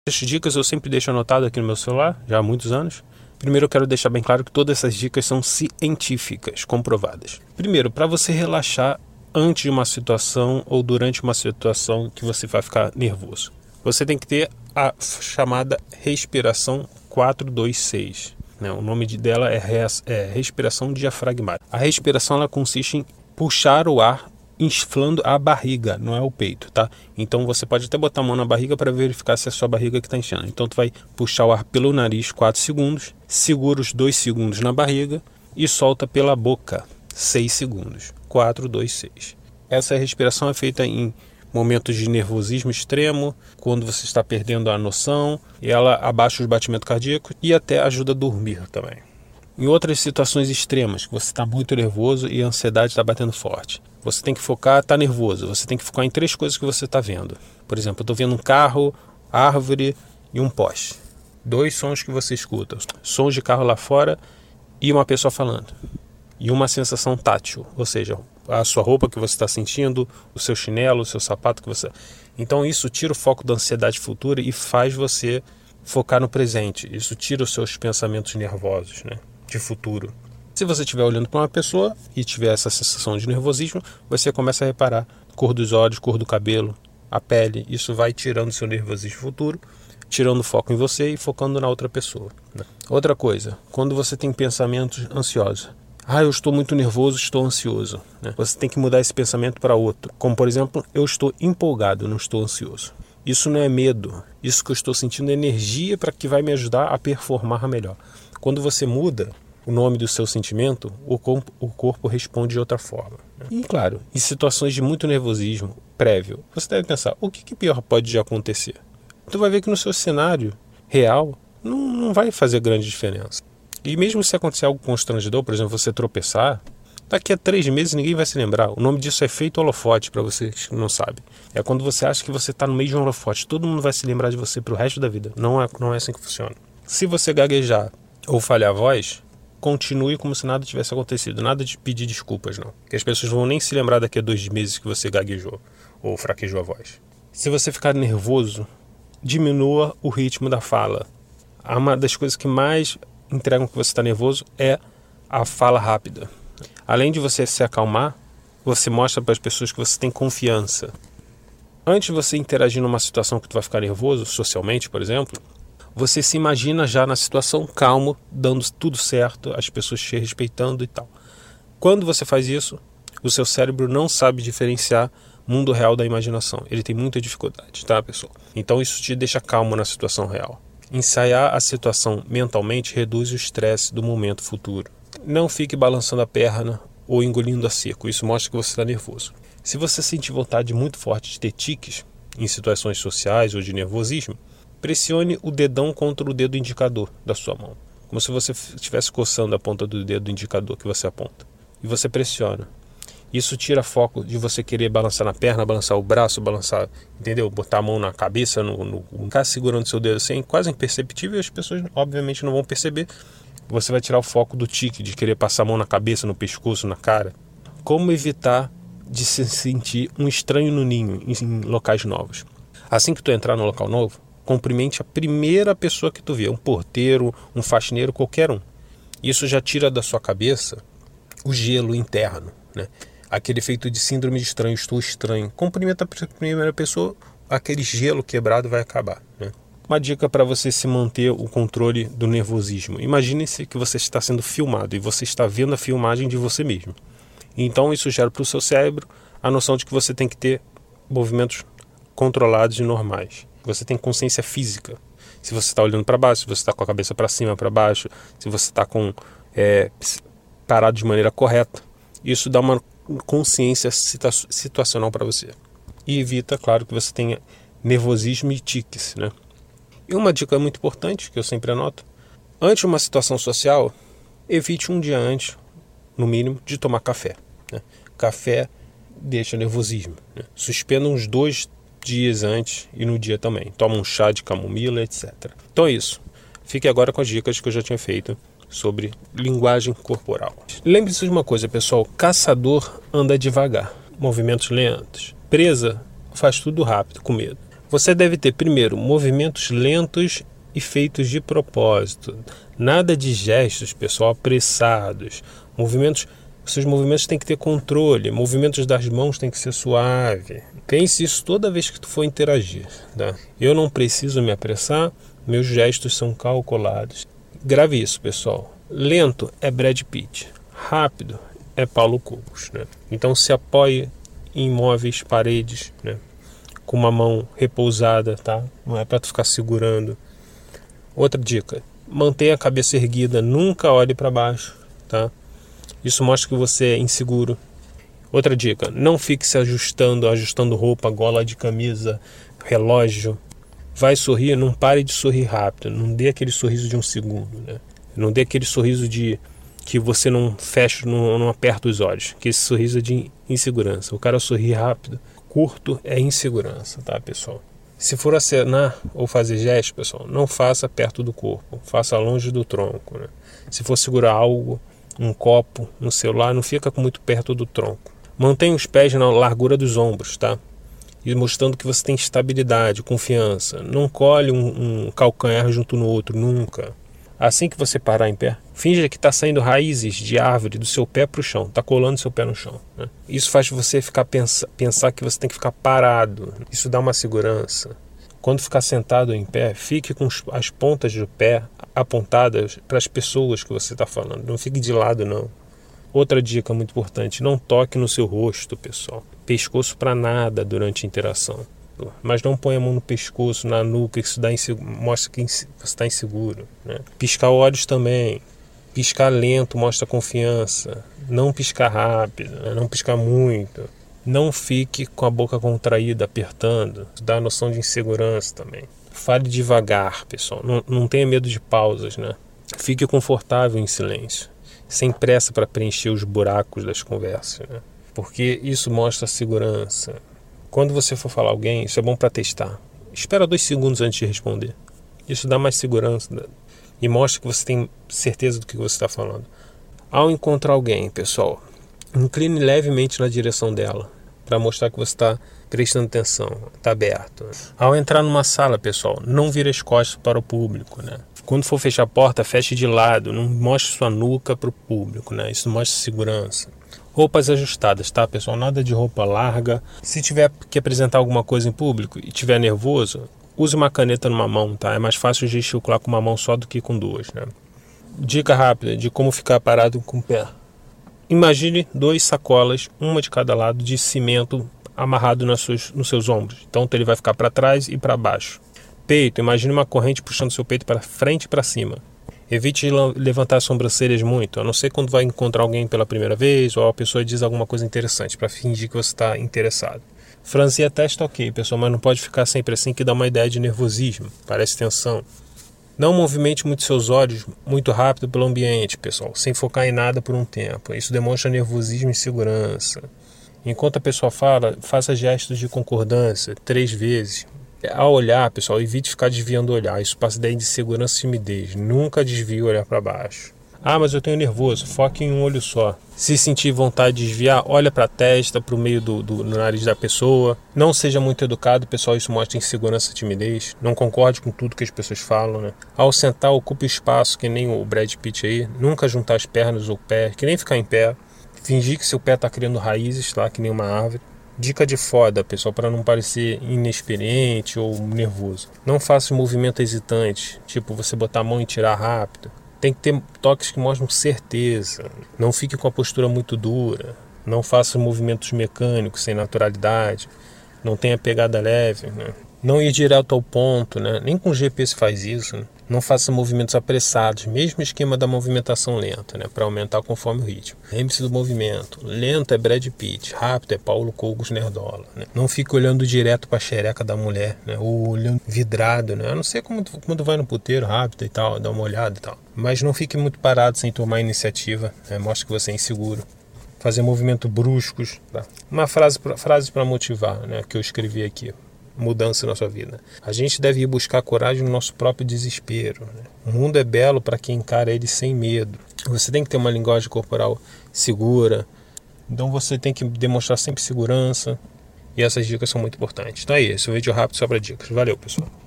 Essas dicas eu sempre deixo anotado aqui no meu celular, já há muitos anos. Primeiro eu quero deixar bem claro que todas essas dicas são científicas, comprovadas. Primeiro, para você relaxar antes de uma situação ou durante uma situação que você vai ficar nervoso, você tem que ter a chamada respiração 4-2-6. O nome dela é respiração diafragmática. A respiração ela consiste em puxar o ar inflando a barriga, não é o peito, tá? Então você pode até botar a mão na barriga para verificar se é a sua barriga que está inchando. Então tu vai puxar o ar pelo nariz 4 segundos, segura os 2 segundos na barriga e solta pela boca 6 segundos. 4-2-6. Essa respiração é feita em momentos de nervosismo extremo, quando você está perdendo a noção, e ela abaixa os batimentos cardíacos e até ajuda a dormir também. Em outras situações extremas, que você está muito nervoso e a ansiedade está batendo forte, você tem que focar, está nervoso, você tem que focar em 3 coisas que você está vendo. Por exemplo, eu estou vendo um carro, árvore e um poste. 2 sons que você escuta, sons de carro lá fora e uma pessoa falando. E uma sensação tátil, ou seja, a sua roupa que você está sentindo, o seu chinelo, o seu sapato que você... Então isso tira o foco da ansiedade futura e faz você focar no presente. Isso tira os seus pensamentos nervosos, de futuro. Se você estiver olhando para uma pessoa e tiver essa sensação de nervosismo, você começa a reparar a cor dos olhos, cor do cabelo, a pele. Isso vai tirando o seu nervosismo futuro, tirando o foco em você e focando na outra pessoa. Outra coisa, quando você tem pensamentos ansiosos. Eu estou muito nervoso, estou ansioso. Você tem que mudar esse pensamento para outro. Como, por exemplo, eu estou empolgado, não estou ansioso. Isso não é medo. Isso que eu estou sentindo é energia para que vai me ajudar a performar melhor. Quando você muda o nome do seu sentimento, o corpo responde de outra forma. E, claro, em situações de muito nervosismo prévio, você deve pensar, o que pior pode acontecer? Tu vai ver que no seu cenário real não vai fazer grande diferença. E mesmo se acontecer algo constrangedor, por exemplo, você tropeçar, daqui a 3 meses ninguém vai se lembrar. O nome disso é efeito holofote, para você que não sabe. É quando você acha que você está no meio de um holofote. Todo mundo vai se lembrar de você para o resto da vida. Não é assim que funciona. Se você gaguejar ou falhar a voz, continue como se nada tivesse acontecido. Nada de pedir desculpas, não. Porque as pessoas vão nem se lembrar daqui a 2 meses que você gaguejou ou fraquejou a voz. Se você ficar nervoso, diminua o ritmo da fala. Uma das coisas que mais entregam que você está nervoso é a fala rápida. Além de você se acalmar, você mostra para as pessoas que você tem confiança. Antes de você interagir numa situação que tu vai ficar nervoso, socialmente, por exemplo, você se imagina já na situação calmo, dando tudo certo, as pessoas te respeitando e tal. Quando você faz isso, o seu cérebro não sabe diferenciar mundo real da imaginação. Ele tem muita dificuldade, tá, pessoal? Então isso te deixa calmo na situação real. Ensaiar a situação mentalmente reduz o estresse do momento futuro. Não fique balançando a perna ou engolindo a seco. Isso mostra que você está nervoso. Se você sentir vontade muito forte de ter tiques em situações sociais ou de nervosismo, pressione o dedão contra o dedo indicador da sua mão, como se você estivesse coçando a ponta do dedo indicador que você aponta. E você pressiona. Isso tira foco de você querer balançar na perna, balançar o braço, balançar, entendeu? Botar a mão na cabeça, ficar segurando seu dedo assim, quase imperceptível, e as pessoas obviamente não vão perceber. Você vai tirar o foco do tique, de querer passar a mão na cabeça, no pescoço, na cara. Como evitar de se sentir um estranho no ninho em locais novos? Assim que tu entrar no local novo, cumprimente a primeira pessoa que tu vê, um porteiro, um faxineiro, qualquer um. Isso já tira da sua cabeça o gelo interno, Aquele efeito de síndrome de estranho, estou estranho. Cumprimenta a primeira pessoa, aquele gelo quebrado vai acabar, Uma dica para você se manter o controle do nervosismo. Imagine-se que você está sendo filmado e você está vendo a filmagem de você mesmo. Então isso gera para o seu cérebro a noção de que você tem que ter movimentos controlados e normais. Você tem consciência física. Se você está olhando para baixo, se você está com a cabeça para cima, para baixo, se você está parado de maneira correta. Isso dá uma consciência situacional para você. E evita, claro, que você tenha nervosismo e tiques, E uma dica muito importante, que eu sempre anoto: antes de uma situação social, evite um dia antes, no mínimo, de tomar café. Café deixa nervosismo. Suspenda uns 2 dias antes e no dia também. Toma um chá de camomila, etc. Então é isso. Fique agora com as dicas que eu já tinha feito sobre linguagem corporal. Lembre-se de uma coisa, pessoal: caçador anda devagar, movimentos lentos. Presa faz tudo rápido, com medo. Você deve ter, primeiro, movimentos lentos e feitos de propósito. Nada de gestos, pessoal, apressados. Seus movimentos têm que ter controle. Movimentos das mãos têm que ser suave. Pense isso toda vez que tu for interagir, tá? Eu não preciso me apressar, meus gestos são calculados. Grave isso, pessoal. Lento é Brad Pitt. Rápido é Paulo Cogos, né? Então se apoie em móveis, paredes, né? Com uma mão repousada, tá? Não é para tu ficar segurando. Outra dica: mantenha a cabeça erguida, nunca olhe para baixo, tá? Isso mostra que você é inseguro. Outra dica: não fique se ajustando roupa, gola de camisa, relógio. Vai sorrir, não pare de sorrir rápido. Não dê aquele sorriso de um segundo, né? Não dê aquele sorriso de que você não fecha, não aperta os olhos. Que esse sorriso é de insegurança. O cara sorrir rápido, curto, é insegurança, tá, pessoal? Se for acenar ou fazer gesto, pessoal, não faça perto do corpo. Faça longe do tronco, né? Se for segurar algo, um copo, um celular, não fica muito perto do tronco. Mantenha os pés na largura dos ombros, tá? E mostrando que você tem estabilidade, confiança. Não colhe um calcanhar junto no outro, nunca. Assim que você parar em pé, finja que está saindo raízes de árvore do seu pé para o chão. Está colando seu pé no chão, né? Isso faz você pensar que você tem que ficar parado. Isso dá uma segurança. Quando ficar sentado em pé, fique com as pontas do pé apontadas para as pessoas que você está falando. Não fique de lado, não. Outra dica muito importante: não toque no seu rosto, pessoal. Pescoço para nada durante a interação. Mas não ponha a mão no pescoço, na nuca, isso mostra que você está inseguro, né? Piscar olhos também. Piscar lento mostra confiança. Não piscar rápido, né? Não piscar muito. Não fique com a boca contraída, apertando. Dá a noção de insegurança também. Fale devagar, pessoal. Não tenha medo de pausas, né? Fique confortável em silêncio, sem pressa para preencher os buracos das conversas, né? Porque isso mostra segurança. Quando você for falar a alguém, isso é bom para testar. Espera 2 segundos antes de responder. Isso dá mais segurança, né? E mostra que você tem certeza do que você está falando. Ao encontrar alguém, pessoal, incline levemente na direção dela, para mostrar que você está prestando atenção, está aberto. Ao entrar numa sala, pessoal, não vire as costas para o público, né? Quando for fechar a porta, feche de lado, não mostre sua nuca para o público, né? Isso mostra segurança. Roupas ajustadas, tá, pessoal? Nada de roupa larga. Se tiver que apresentar alguma coisa em público e tiver nervoso, use uma caneta numa mão, tá? É mais fácil gesticular com uma mão só do que com duas, né? Dica rápida de como ficar parado com o pé. Imagine 2 sacolas, uma de cada lado, de cimento amarrado nos seus ombros. Então ele vai ficar para trás e para baixo. Peito, imagine uma corrente puxando seu peito para frente e para cima. Evite levantar as sobrancelhas muito, a não ser quando vai encontrar alguém pela primeira vez ou a pessoa diz alguma coisa interessante, para fingir que você está interessado. Franzir a testa, ok, pessoal, mas não pode ficar sempre assim, que dá uma ideia de nervosismo, parece tensão. Não movimente muito seus olhos muito rápido pelo ambiente, pessoal, sem focar em nada por um tempo. Isso demonstra nervosismo e insegurança. Enquanto a pessoa fala, faça gestos de concordância 3 vezes. Ao olhar, pessoal, evite ficar desviando o olhar. Isso passa ideia de segurança e timidez. Nunca desvie o olhar para baixo. Ah, mas eu tenho nervoso. Foque em um olho só. Se sentir vontade de desviar, olha para a testa, para o meio do nariz da pessoa. Não seja muito educado, pessoal. Isso mostra insegurança e timidez. Não concorde com tudo que as pessoas falam, né? Ao sentar, ocupe o espaço, que nem o Brad Pitt aí. Nunca juntar as pernas ou o pé, que nem ficar em pé. Fingir que seu pé está criando raízes, lá, que nem uma árvore. Dica de foda, pessoal, para não parecer inexperiente ou nervoso. Não faça movimento hesitante, tipo você botar a mão e tirar rápido. Tem que ter toques que mostram certeza. Não fique com a postura muito dura. Não faça movimentos mecânicos sem naturalidade. Não tenha pegada leve, né? Não ir direto ao ponto, né? Nem com GP se faz isso, né? Não faça movimentos apressados, mesmo esquema da movimentação lenta, né? Para aumentar conforme o ritmo. Lembre-se do movimento. Lento é Brad Pitt, rápido é Paulo Cogos Nerdola, né? Não fique olhando direto para a xereca da mulher, né? Ou olhando vidrado, né? A não ser quando vai no puteiro rápido e tal, dá uma olhada e tal. Mas não fique muito parado sem tomar iniciativa, né? Mostra que você é inseguro. Fazer movimentos bruscos, tá? Uma frase para motivar, né? Que eu escrevi aqui. Mudança na sua vida. A gente deve ir buscar coragem no nosso próprio desespero, né? O mundo é belo para quem encara ele sem medo. Você tem que ter uma linguagem corporal segura. Então você tem que demonstrar sempre segurança. E essas dicas são muito importantes. Então é isso, um vídeo rápido só para dicas. Valeu, pessoal.